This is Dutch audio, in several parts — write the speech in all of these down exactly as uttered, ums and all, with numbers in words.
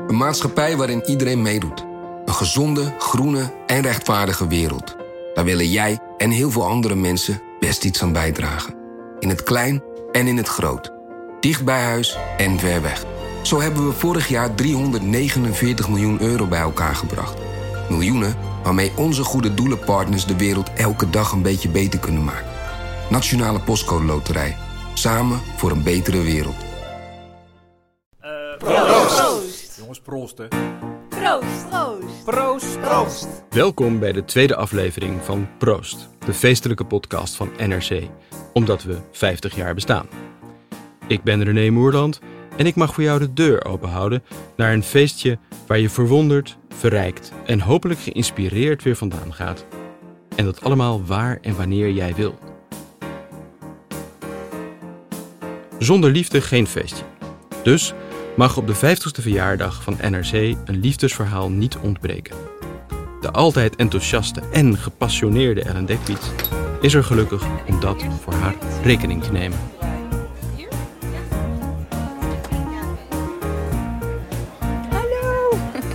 Een maatschappij waarin iedereen meedoet. Een gezonde, groene en rechtvaardige wereld. Daar willen jij en heel veel andere mensen best iets aan bijdragen. In het klein en in het groot. Dicht bij huis en ver weg. Zo hebben we vorig jaar driehonderdnegenenveertig miljoen euro bij elkaar gebracht. Miljoenen waarmee onze goede doelenpartners de wereld elke dag een beetje beter kunnen maken. Nationale Postcode Loterij. Samen voor een betere wereld. Uh, proost. proost! Jongens, proost hè. Proost, proost. Proost, proost. Welkom bij de tweede aflevering van Proost, de feestelijke podcast van N R C, omdat we vijftig jaar bestaan. Ik ben René Moerland en ik mag voor jou de deur openhouden naar een feestje waar je verwonderd, verrijkt en hopelijk geïnspireerd weer vandaan gaat. En dat allemaal waar en wanneer jij wil. Zonder liefde geen feestje. Dus mag op de vijftigste verjaardag van N R C een liefdesverhaal niet ontbreken. De altijd enthousiaste en gepassioneerde Ellen Dekwits is er gelukkig om dat voor haar rekening te nemen. Hallo!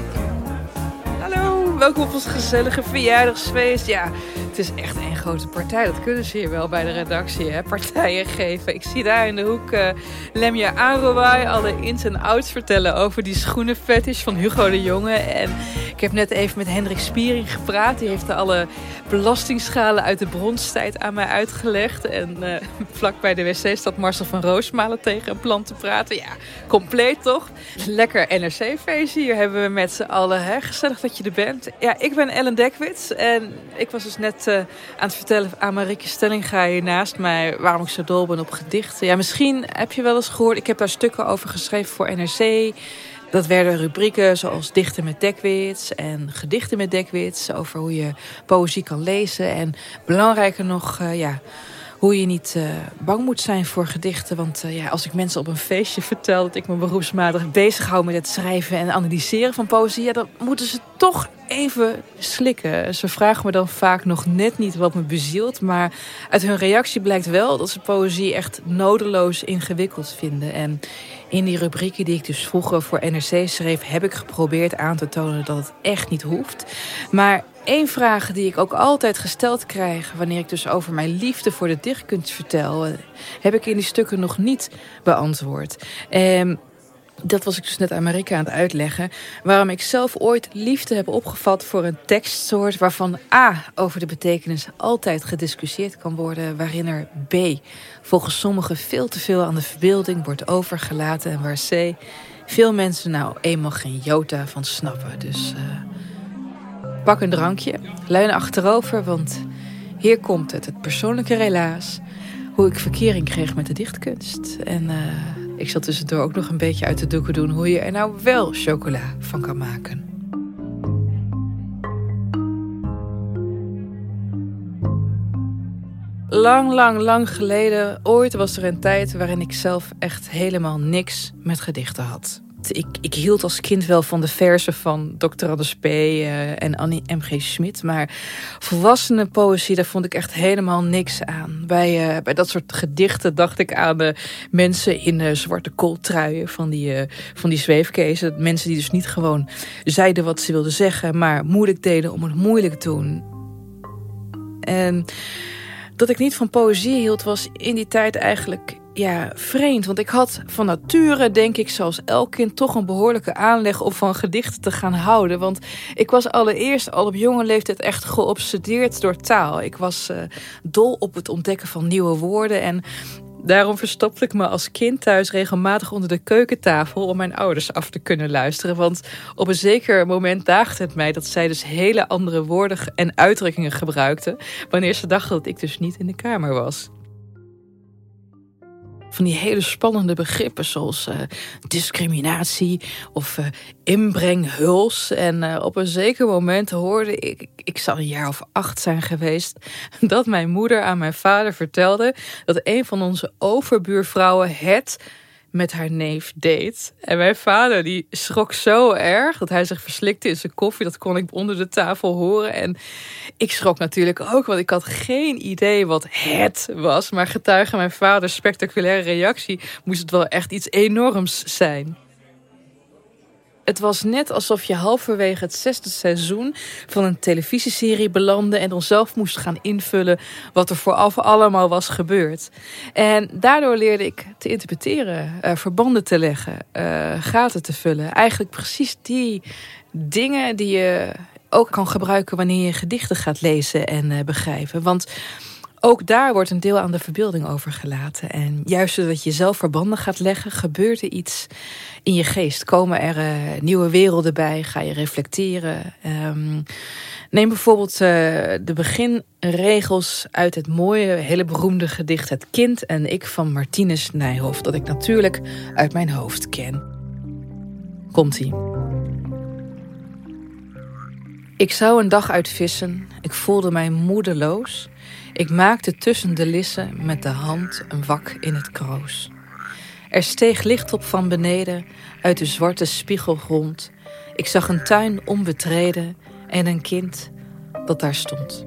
Hallo, welkom op ons gezellige verjaardagsfeest. Ja, het is echt één grote partij. Dat kunnen ze hier wel bij de redactie, hè? Partijen geven. Ik zie daar in de hoek uh, Lemja Arouai alle ins en outs vertellen over die schoenenfetish van Hugo de Jonge. En ik heb net even met Hendrik Spiering gepraat. Die heeft alle belastingschalen uit de bronstijd aan mij uitgelegd. En uh, vlak bij de wc staat Marcel van Roosmalen tegen een plan te praten. Ja, compleet toch? Lekker N R C-feestje. Hier hebben we met z'n allen. Hè? Gezellig dat je er bent. Ja, ik ben Ellen Dekwits. En ik was dus net uh, aan het vertellen aan Marieke Stellinga hier naast mij waarom ik zo dol ben op gedichten. Ja, misschien heb je wel eens gehoord. Ik heb daar stukken over geschreven voor N R C. Dat werden rubrieken zoals Dichten met Dekwits en Gedichten met Dekwits. Over hoe je poëzie kan lezen. En belangrijker nog, uh, ja, hoe je niet uh, bang moet zijn voor gedichten. Want uh, ja, als ik mensen op een feestje vertel dat ik me beroepsmatig bezighoud met het schrijven en analyseren van poëzie, ja, dan moeten ze toch even slikken. Ze vragen me dan vaak nog net niet wat me bezielt, maar uit hun reactie blijkt wel dat ze poëzie echt nodeloos ingewikkeld vinden. En in die rubrieken die ik dus vroeger voor N R C schreef, heb ik geprobeerd aan te tonen dat het echt niet hoeft. Maar één vraag die ik ook altijd gesteld krijg wanneer ik dus over mijn liefde voor de dichtkunst vertel, heb ik in die stukken nog niet beantwoord. En dat was ik dus net aan Marika aan het uitleggen. Waarom ik zelf ooit liefde heb opgevat voor een tekstsoort waarvan A, over de betekenis altijd gediscussieerd kan worden, waarin er B, volgens sommigen veel te veel aan de verbeelding wordt overgelaten, en waar C, veel mensen nou eenmaal geen jota van snappen. Dus uh, pak een drankje, leun achterover, want hier komt het, het persoonlijke relaas, hoe ik verkering kreeg met de dichtkunst. En uh, ik zal tussendoor ook nog een beetje uit de doeken doen hoe je er nou wel chocola van kan maken. Lang, lang, lang geleden, ooit was er een tijd waarin ik zelf echt helemaal niks met gedichten had. Ik, ik hield als kind wel van de verzen van dokter Anders P. Uh, en Annie M G. Schmid. Maar volwassene poëzie, daar vond ik echt helemaal niks aan. Bij, uh, bij dat soort gedichten dacht ik aan uh, mensen in uh, zwarte kooltruien van die, uh, van die zweefkezen. Mensen die dus niet gewoon zeiden wat ze wilden zeggen, maar moeilijk deden om het moeilijk te doen. En dat ik niet van poëzie hield was in die tijd eigenlijk ja, vreemd. Want ik had van nature, denk ik, zoals elk kind, toch een behoorlijke aanleg om van gedichten te gaan houden. Want ik was allereerst al op jonge leeftijd echt geobsedeerd door taal. Ik was uh, dol op het ontdekken van nieuwe woorden. En daarom verstopte ik me als kind thuis regelmatig onder de keukentafel om mijn ouders af te kunnen luisteren. Want op een zeker moment daagde het mij dat zij dus hele andere woorden en uitdrukkingen gebruikten wanneer ze dachten dat ik dus niet in de kamer was. Van die hele spannende begrippen zoals uh, discriminatie of uh, inbrenghuls. En uh, op een zeker moment hoorde ik, ik zal een jaar of acht zijn geweest, dat mijn moeder aan mijn vader vertelde dat een van onze overbuurvrouwen het met haar neef deed. En mijn vader die schrok zo erg dat hij zich verslikte in zijn koffie. Dat kon ik onder de tafel horen. En ik schrok natuurlijk ook, want ik had geen idee wat het was. Maar getuige mijn vaders spectaculaire reactie moest het wel echt iets enorms zijn. Het was net alsof je halverwege het zesde seizoen van een televisieserie belandde en dan zelf moest gaan invullen wat er vooraf allemaal was gebeurd. En daardoor leerde ik te interpreteren, uh, verbanden te leggen, uh, gaten te vullen. Eigenlijk precies die dingen die je ook kan gebruiken wanneer je gedichten gaat lezen en uh, begrijpen. Want ook daar wordt een deel aan de verbeelding overgelaten. En juist zodat je zelf verbanden gaat leggen, gebeurt er iets in je geest. Komen er uh, nieuwe werelden bij, ga je reflecteren. Um, neem bijvoorbeeld uh, de beginregels uit het mooie, hele beroemde gedicht Het Kind en ik van Martinus Nijhoff, dat ik natuurlijk uit mijn hoofd ken. Komt-ie. Ik zou een dag uitvissen, ik voelde mij moedeloos. Ik maakte tussen de lissen met de hand een wak in het kroos. Er steeg licht op van beneden uit de zwarte spiegelgrond. Ik zag een tuin onbetreden en een kind dat daar stond.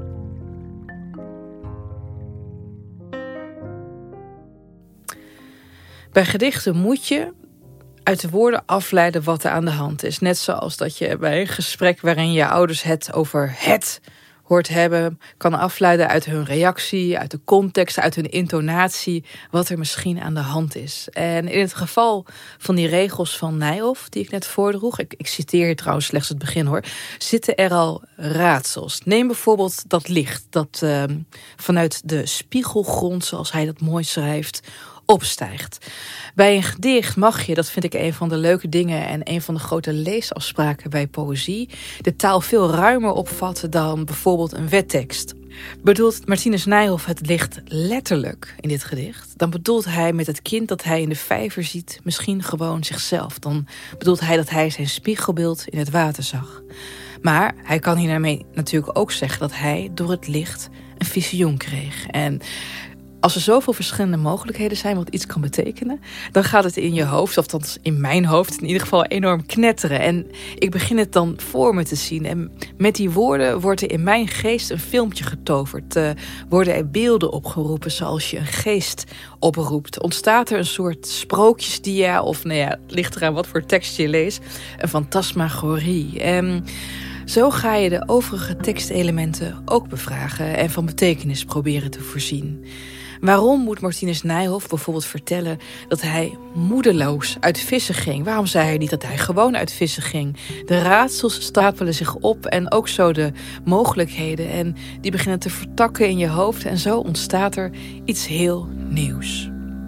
Bij gedichten moet je uit de woorden afleiden wat er aan de hand is. Net zoals dat je bij een gesprek waarin je ouders het over het hoort hebben, kan afleiden uit hun reactie, uit de context, uit hun intonatie, wat er misschien aan de hand is. En in het geval van die regels van Nijhoff, die ik net voordroeg, ik, ik citeer hier trouwens slechts het begin hoor, zitten er al raadsels. Neem bijvoorbeeld dat licht dat uh, vanuit de spiegelgrond, zoals hij dat mooi schrijft, opstijgt. Bij een gedicht mag je, dat vind ik een van de leuke dingen en een van de grote leesafspraken bij poëzie, de taal veel ruimer opvatten dan bijvoorbeeld een wettekst. Bedoelt Martinus Nijhoff het licht letterlijk in dit gedicht, dan bedoelt hij met het kind dat hij in de vijver ziet misschien gewoon zichzelf. Dan bedoelt hij dat hij zijn spiegelbeeld in het water zag. Maar hij kan hiermee natuurlijk ook zeggen dat hij door het licht een visioen kreeg. En als er zoveel verschillende mogelijkheden zijn wat iets kan betekenen, dan gaat het in je hoofd, of althans in mijn hoofd in ieder geval, enorm knetteren. En ik begin het dan voor me te zien. En met die woorden wordt er in mijn geest een filmpje getoverd. Uh, worden er beelden opgeroepen zoals je een geest oproept. Ontstaat er een soort sprookjesdia, of nou ja, het ligt eraan wat voor tekst je leest, een fantasmagorie. En zo ga je de overige tekstelementen ook bevragen en van betekenis proberen te voorzien. Waarom moet Martinus Nijhoff bijvoorbeeld vertellen dat hij moedeloos uit vissen ging? Waarom zei hij niet dat hij gewoon uit vissen ging? De raadsels stapelen zich op en ook zo de mogelijkheden. En die beginnen te vertakken in je hoofd en zo ontstaat er iets heel nieuws.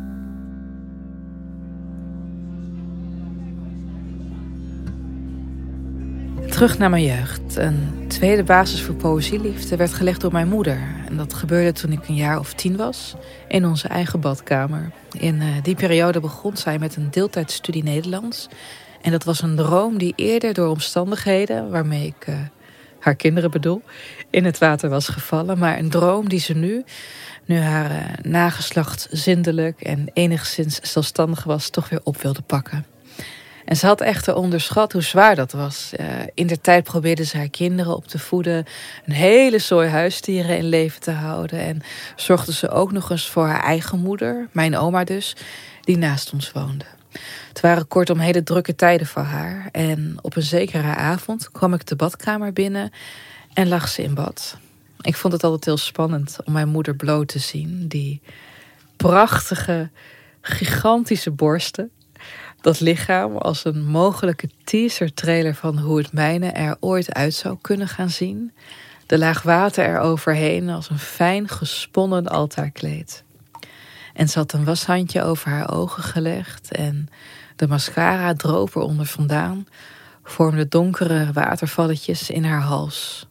Terug naar mijn jeugd. Een tweede basis voor poëzieliefde werd gelegd door mijn moeder. En dat gebeurde toen ik een jaar of tien was, in onze eigen badkamer. In uh, die periode begon zij met een deeltijdstudie Nederlands. En dat was een droom die eerder door omstandigheden, waarmee ik uh, haar kinderen bedoel, in het water was gevallen. Maar een droom die ze nu, nu haar uh, nageslacht zindelijk en enigszins zelfstandig was, toch weer op wilde pakken. En ze had echter onderschat hoe zwaar dat was. Uh, indertijd probeerde ze haar kinderen op te voeden, een hele zooi huisdieren in leven te houden. En zorgde ze ook nog eens voor haar eigen moeder, mijn oma dus, die naast ons woonde. Het waren kortom hele drukke tijden voor haar. En op een zekere avond kwam ik de badkamer binnen en lag ze in bad. Ik vond het altijd heel spannend om mijn moeder bloot te zien. Die prachtige, gigantische borsten. Dat lichaam als een mogelijke teaser-trailer van hoe het mijne er ooit uit zou kunnen gaan zien. De laag water eroverheen als een fijn gesponnen altaarkleed. En ze had een washandje over haar ogen gelegd en de mascara droop eronder vandaan, vormde donkere watervalletjes in haar hals.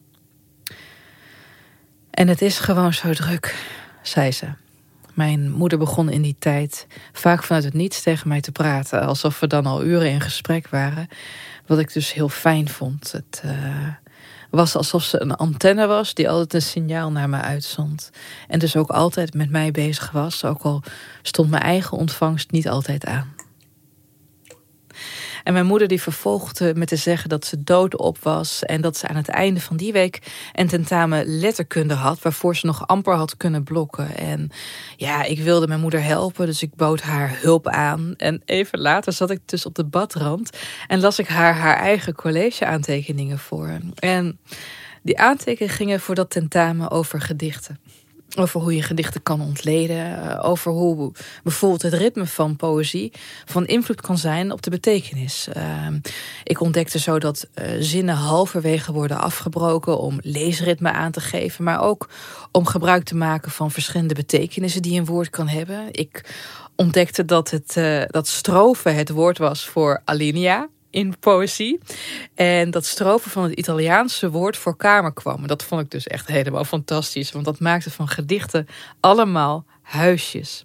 En het is gewoon zo druk, zei ze. Mijn moeder begon in die tijd vaak vanuit het niets tegen mij te praten, alsof we dan al uren in gesprek waren, wat ik dus heel fijn vond. Het uh, was alsof ze een antenne was die altijd een signaal naar me uitzond. En dus ook altijd met mij bezig was, ook al stond mijn eigen ontvangst niet altijd aan. En mijn moeder die vervolgde met te zeggen dat ze doodop was en dat ze aan het einde van die week een tentamen letterkunde had, waarvoor ze nog amper had kunnen blokken. En ja, ik wilde mijn moeder helpen, dus ik bood haar hulp aan. En even later zat ik dus op de badrand en las ik haar haar eigen college-aantekeningen voor. En die aantekeningen gingen voor dat tentamen over gedichten. Over hoe je gedichten kan ontleden. Over hoe bijvoorbeeld het ritme van poëzie van invloed kan zijn op de betekenis. Uh, ik ontdekte zo dat uh, zinnen halverwege worden afgebroken om leesritme aan te geven. Maar ook om gebruik te maken van verschillende betekenissen die een woord kan hebben. Ik ontdekte dat, het, uh, dat strofe het woord was voor alinea in poëzie. En dat strofe van het Italiaanse woord voor kamer kwam. En dat vond ik dus echt helemaal fantastisch. Want dat maakte van gedichten allemaal huisjes.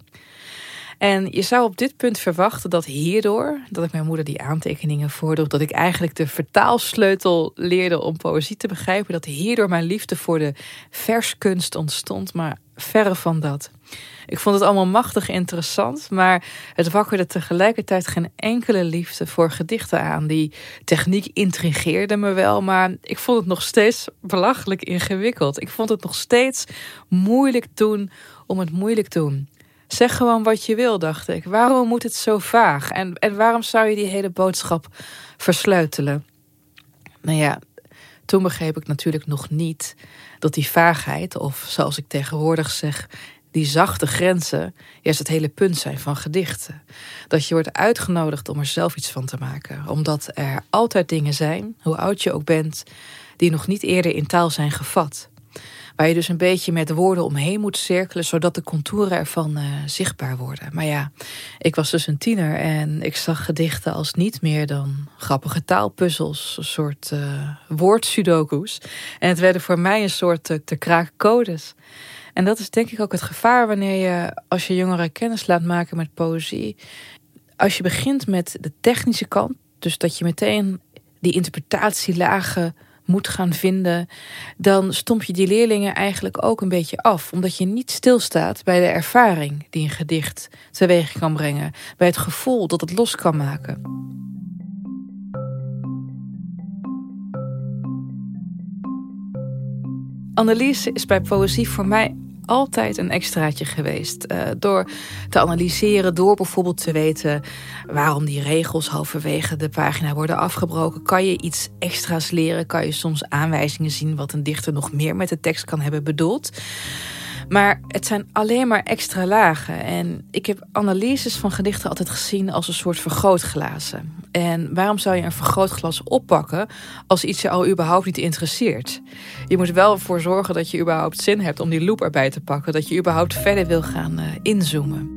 En je zou op dit punt verwachten dat hierdoor, dat ik mijn moeder die aantekeningen voordroeg, dat ik eigenlijk de vertaalsleutel leerde om poëzie te begrijpen, dat hierdoor mijn liefde voor de verskunst ontstond, maar verre van dat. Ik vond het allemaal machtig interessant, maar het wakkerde tegelijkertijd geen enkele liefde voor gedichten aan. Die techniek intrigeerde me wel, maar ik vond het nog steeds belachelijk ingewikkeld. Ik vond het nog steeds moeilijk doen om het moeilijk doen. Zeg gewoon wat je wil, dacht ik. Waarom moet het zo vaag? En, en waarom zou je die hele boodschap versleutelen? Nou ja, toen begreep ik natuurlijk nog niet dat die vaagheid, of zoals ik tegenwoordig zeg, die zachte grenzen, juist het hele punt zijn van gedichten. Dat je wordt uitgenodigd om er zelf iets van te maken. Omdat er altijd dingen zijn, hoe oud je ook bent, die nog niet eerder in taal zijn gevat. Waar je dus een beetje met woorden omheen moet cirkelen, zodat de contouren ervan uh, zichtbaar worden. Maar ja, ik was dus een tiener en ik zag gedichten als niet meer dan grappige taalpuzzels, een soort uh, woordsudoku's. En het werden voor mij een soort uh, te kraken codes. En dat is denk ik ook het gevaar wanneer je, als je jongeren kennis laat maken met poëzie. Als je begint met de technische kant, dus dat je meteen die interpretatielagen moet gaan vinden, dan stomp je die leerlingen eigenlijk ook een beetje af. Omdat je niet stilstaat bij de ervaring die een gedicht teweeg kan brengen. Bij het gevoel dat het los kan maken. Analyse is bij poëzie voor mij altijd een extraatje geweest. Uh, door te analyseren, door bijvoorbeeld te weten waarom die regels halverwege de pagina worden afgebroken, kan je iets extra's leren, kan je soms aanwijzingen zien wat een dichter nog meer met de tekst kan hebben bedoeld. Maar het zijn alleen maar extra lagen. En ik heb analyses van gedichten altijd gezien als een soort vergrootglazen. En waarom zou je een vergrootglas oppakken als iets je al überhaupt niet interesseert? Je moet wel ervoor zorgen dat je überhaupt zin hebt om die loop erbij te pakken. Dat je überhaupt verder wil gaan uh, inzoomen.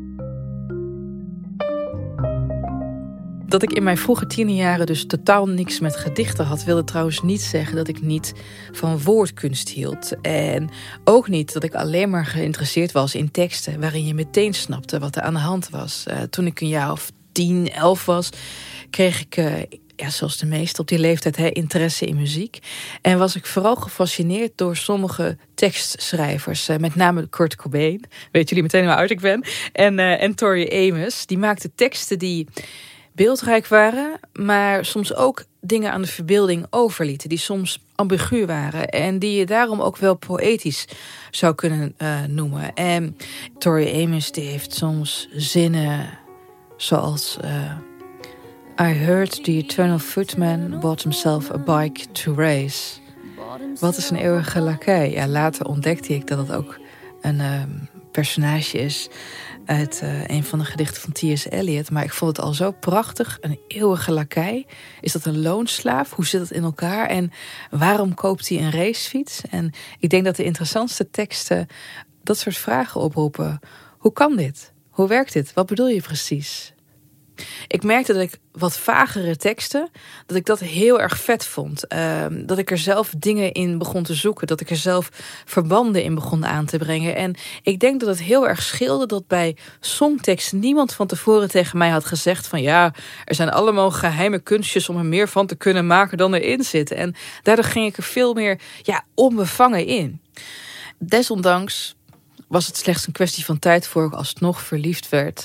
Dat ik in mijn vroege tienerjaren dus totaal niks met gedichten had, wilde trouwens niet zeggen dat ik niet van woordkunst hield. En ook niet dat ik alleen maar geïnteresseerd was in teksten waarin je meteen snapte wat er aan de hand was. Uh, toen ik een jaar of tien, elf was, kreeg ik, uh, ja, zoals de meesten op die leeftijd, hè, interesse in muziek. En was ik vooral gefascineerd door sommige tekstschrijvers. Uh, met name Kurt Cobain, weten jullie meteen hoe oud ik ben. En, uh, en Tori Amos, die maakten teksten die beeldrijk waren, maar soms ook dingen aan de verbeelding overlieten, die soms ambigu waren en die je daarom ook wel poëtisch zou kunnen uh, noemen. En Tori Amos die heeft soms zinnen zoals uh, I heard the eternal footman bought himself a bike to race. Wat is een eeuwige lakij? Ja, later ontdekte ik dat het ook een uh, personage is uit uh, een van de gedichten van T S Eliot. Maar ik vond het al zo prachtig. Een eeuwige lakij. Is dat een loonslaaf? Hoe zit het in elkaar? En waarom koopt hij een racefiets? En ik denk dat de interessantste teksten dat soort vragen oproepen. Hoe kan dit? Hoe werkt dit? Wat bedoel je precies? Ik merkte dat ik wat vagere teksten, dat ik dat heel erg vet vond. Uh, dat ik er zelf dingen in begon te zoeken. Dat ik er zelf verbanden in begon aan te brengen. En ik denk dat het heel erg scheelde dat bij songteksten niemand van tevoren tegen mij had gezegd van ja, er zijn allemaal geheime kunstjes om er meer van te kunnen maken dan erin zit. En daardoor ging ik er veel meer ja, onbevangen in. Desondanks was het slechts een kwestie van tijd voor ik alsnog verliefd werd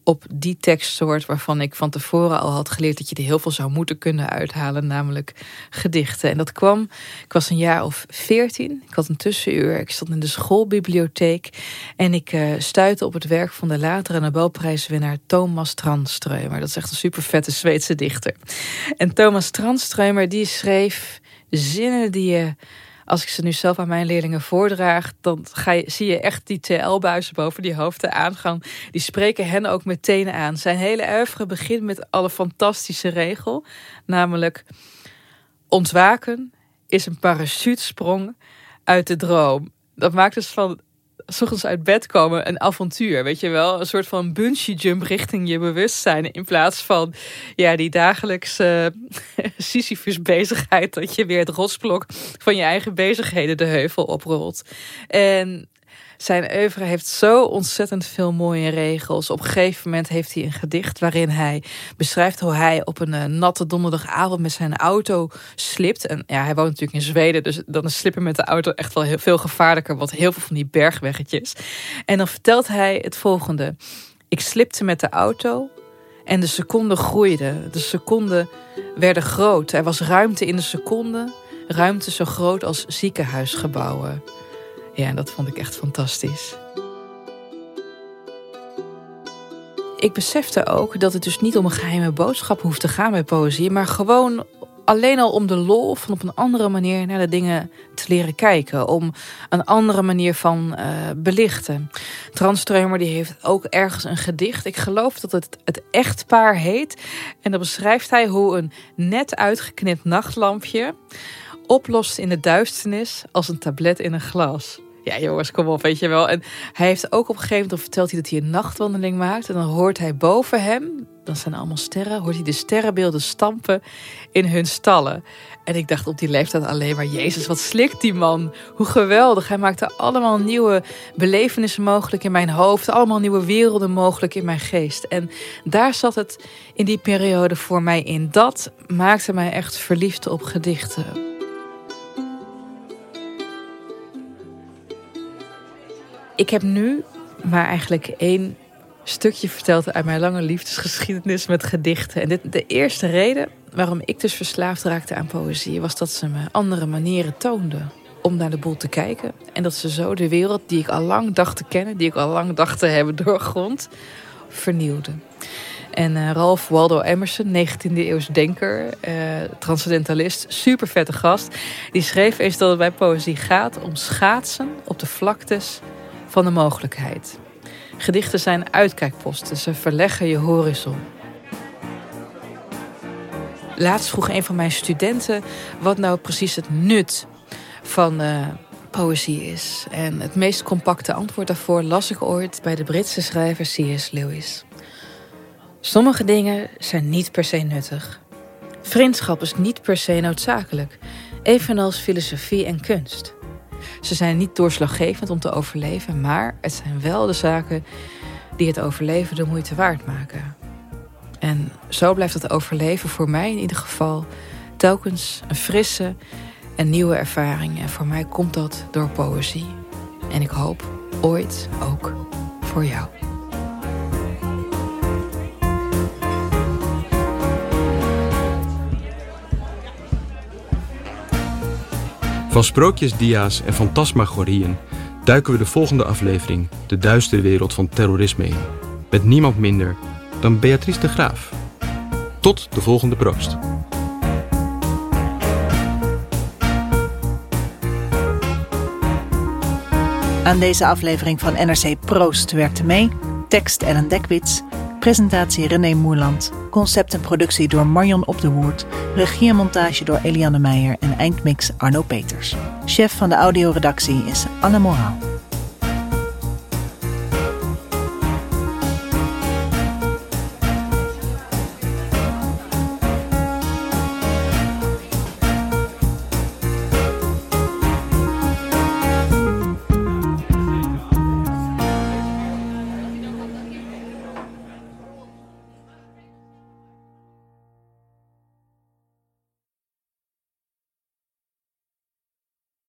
op die tekstsoort waarvan ik van tevoren al had geleerd dat je er heel veel zou moeten kunnen uithalen, namelijk gedichten. En dat kwam, ik was een jaar of veertien, ik had een tussenuur, ik stond in de schoolbibliotheek en ik uh, stuitte op het werk van de latere Nobelprijswinnaar Thomas Tranströmer. Dat is echt een super vette Zweedse dichter. En Thomas Tranströmer die schreef zinnen die je, als ik ze nu zelf aan mijn leerlingen voordraag, dan ga je, zie je echt die T L-buizen boven die hoofden aangaan. Die spreken hen ook meteen aan. Zijn hele oeuvre begint met alle fantastische regel. Namelijk, ontwaken is een parachutesprong uit de droom. Dat maakt dus van 's ochtends uit bed komen een avontuur, weet je wel? Een soort van bungee jump richting je bewustzijn. In plaats van ja, die dagelijkse uh, Sisyphus bezigheid dat je weer het rotsblok van je eigen bezigheden de heuvel oprolt. En zijn oeuvre heeft zo ontzettend veel mooie regels. Op een gegeven moment heeft hij een gedicht waarin hij beschrijft hoe hij op een uh, natte donderdagavond met zijn auto slipt. En ja, hij woont natuurlijk in Zweden, dus dan is slippen met de auto echt wel heel veel gevaarlijker, want heel veel van die bergweggetjes. En dan vertelt hij het volgende. Ik slipte met de auto en de seconden groeiden. De seconden werden groot. Er was ruimte in de seconde. Ruimte zo groot als ziekenhuisgebouwen. Ja, en dat vond ik echt fantastisch. Ik besefte ook dat het dus niet om een geheime boodschap hoeft te gaan bij poëzie, maar gewoon alleen al om de lol van op een andere manier naar de dingen te leren kijken. Om een andere manier van uh, belichten. Tranströmer die heeft ook ergens een gedicht. Ik geloof dat het het echtpaar heet. En dan beschrijft hij hoe een net uitgeknipt nachtlampje oplost in de duisternis als een tablet in een glas. Ja, jongens, kom op, weet je wel. En hij heeft ook op een gegeven moment verteld hij dat hij een nachtwandeling maakt. En dan hoort hij boven hem, dan zijn er allemaal sterren, hoort hij de sterrenbeelden stampen in hun stallen. En ik dacht op die leeftijd alleen maar, Jezus, wat slikt die man. Hoe geweldig. Hij maakte allemaal nieuwe belevenissen mogelijk in mijn hoofd. Allemaal nieuwe werelden mogelijk in mijn geest. En daar zat het in die periode voor mij in. Dat maakte mij echt verliefd op gedichten. Ik heb nu maar eigenlijk één stukje verteld uit mijn lange liefdesgeschiedenis met gedichten. En dit, de eerste reden waarom ik dus verslaafd raakte aan poëzie was dat ze me andere manieren toonde om naar de boel te kijken. En dat ze zo de wereld die ik al lang dacht te kennen, die ik al lang dacht te hebben doorgrond, vernieuwde. En uh, Ralph Waldo Emerson, negentiende eeuws denker, uh, transcendentalist, super vette gast, die schreef eens dat het bij poëzie gaat om schaatsen op de vlaktes van de mogelijkheid. Gedichten zijn uitkijkposten, ze verleggen je horizon. Laatst vroeg een van mijn studenten wat nou precies het nut van uh, poëzie is. En het meest compacte antwoord daarvoor las ik ooit bij de Britse schrijver C S Lewis. Sommige dingen zijn niet per se nuttig. Vriendschap is niet per se noodzakelijk, evenals filosofie en kunst. Ze zijn niet doorslaggevend om te overleven, maar het zijn wel de zaken die het overleven de moeite waard maken. En zo blijft het overleven voor mij in ieder geval telkens een frisse en nieuwe ervaring. En voor mij komt dat door poëzie. En ik hoop ooit ook voor jou. Van sprookjes, dia's en fantasmagorieën duiken we de volgende aflevering de duistere wereld van terrorisme in. Met niemand minder dan Beatrice de Graaf. Tot de volgende Proost. Aan deze aflevering van N R C Proost werkte mee tekst Ellen Dekwits, presentatie René Moerland, concept en productie door Marion Op de Hoert, regie en montage door Eliane Meijer en eindmix Arno Peters. Chef van de audioredactie is Anne Moraal.